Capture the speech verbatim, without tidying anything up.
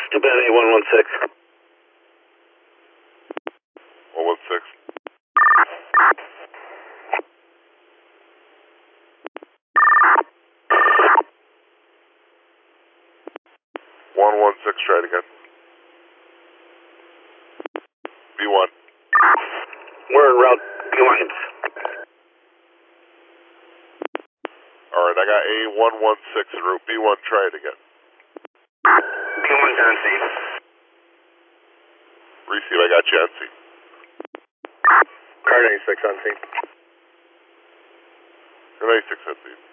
Japan A one one six. one one six. one one six, try it again. B one. We're en route B lines. Alright, I got A one one six en route B one, try it again. B one to N C. Receive, I got you, N C. Car ninety-six on C. Car ninety-six, N C.